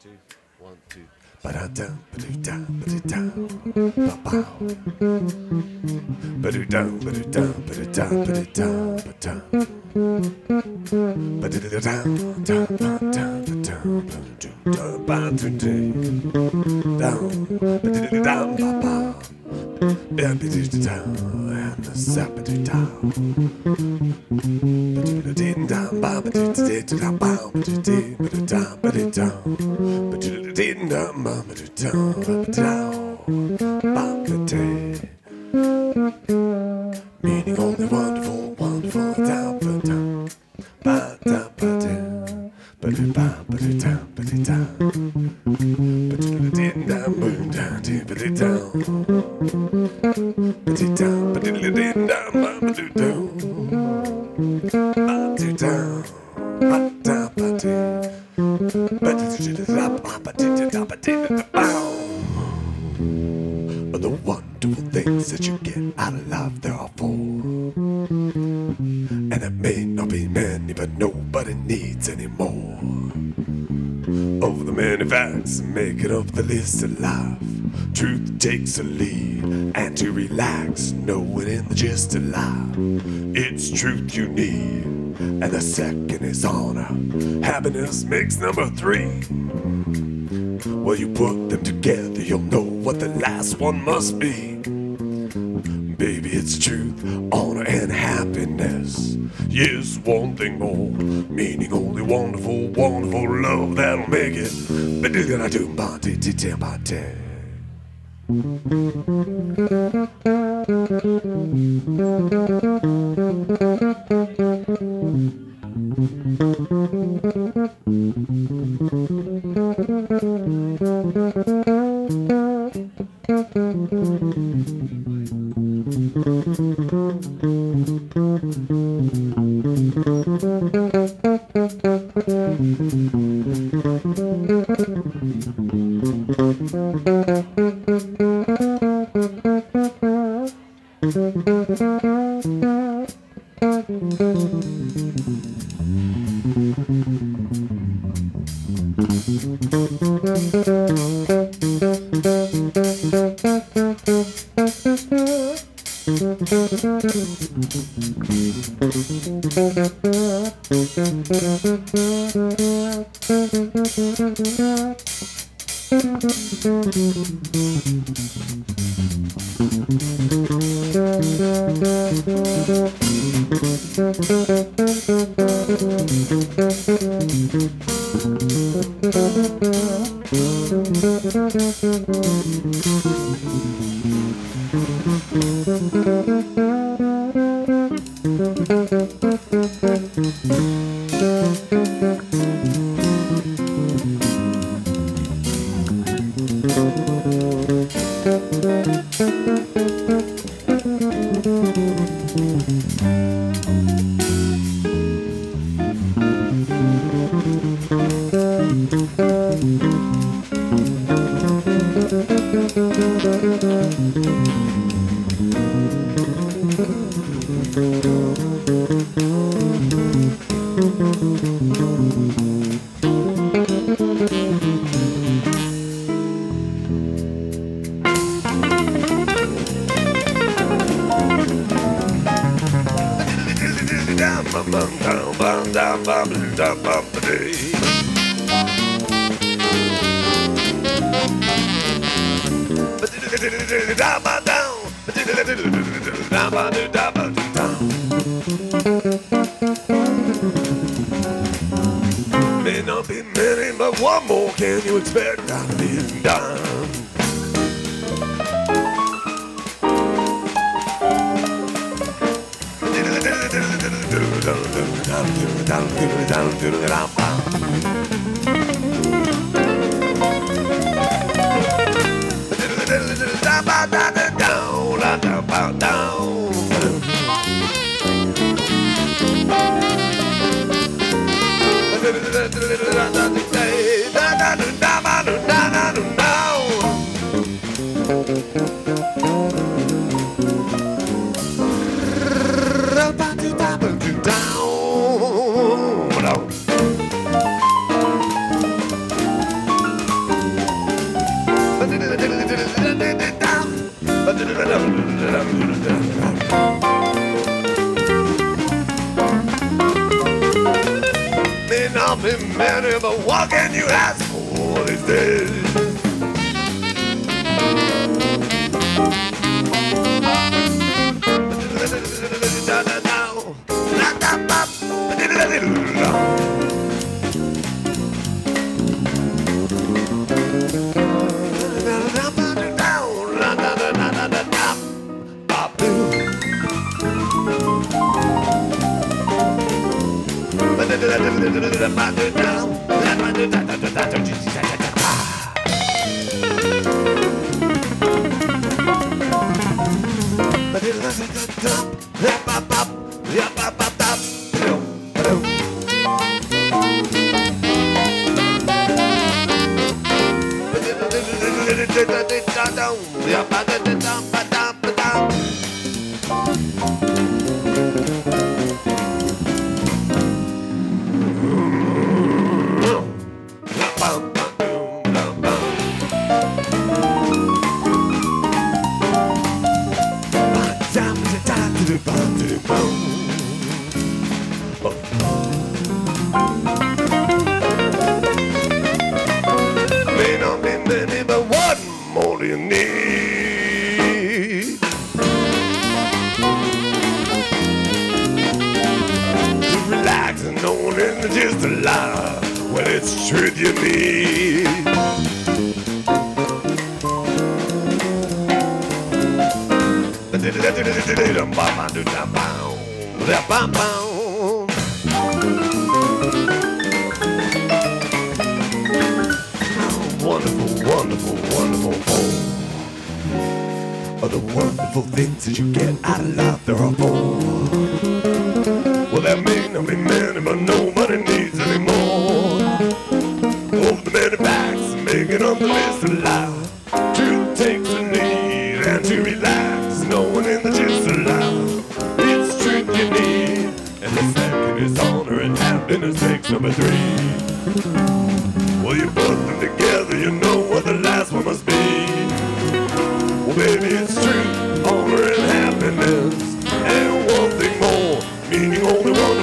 two, one, two. Ba-da-dum, ba-doo-dum, ba-doo-dum, ba-bow. Ba-doo-dum, ba-doo-dum, ba-doo-dum, ba-doo-dum, ba-dum. Ba-doo-dum, dum, ba-dum, ba-dum, ba-doo-dum, ba-doo-dum, dum. Ba-doo-dum, ba-bow. Yeah, ba-doo-dum, and the sa-ba-doo-dum. Ba-doo-dum, ba-ba-doo-dum, ba-ba-doo-dum, ba-doo-dum, ba-doo-dum. Ba-doo-dum, ba-ba-doo-dum, ba-ba-dum, ba-ba-dum. Meaning only wonderful, wonderful, down, ba-dum, ba-dum, ba-dum, ba-dum, ba-dum, ba-dum, ba-dum, ba-dum, ba-dum, the wonderful things that you get out of life, there are four. And it may not be many, but nobody needs any more. Of the many facts making up the list of life, truth takes a lead, and to relax, knowing in the gist of life, it's truth you need, and the second is honor. Happiness makes number three. Well, you put them together, you'll know what the last one must be. Baby, it's truth, honor, and happiness. Yes, one thing more, meaning only wonderful, wonderful love that'll make it. May not be many, but what more can you expect out of this dime? What can you ask for these days? May not be many, but what more do you need? To relax and knowing it's just a lie when it's truth you need. Wonderful, wonderful, wonderful. Oh, the wonderful things that you get out of life, there are four. Well, there may not be many, but nobody needs any more. Of the many facts making up the list of life. Truth takes a lead, and to relax, no one in the gist of life. It's truth you need, and the second is honor, and happiness takes number three. Well, you put them together, you know what the last one must be. Well, baby, it's truth, honor, and happiness, and one thing more, meaning only one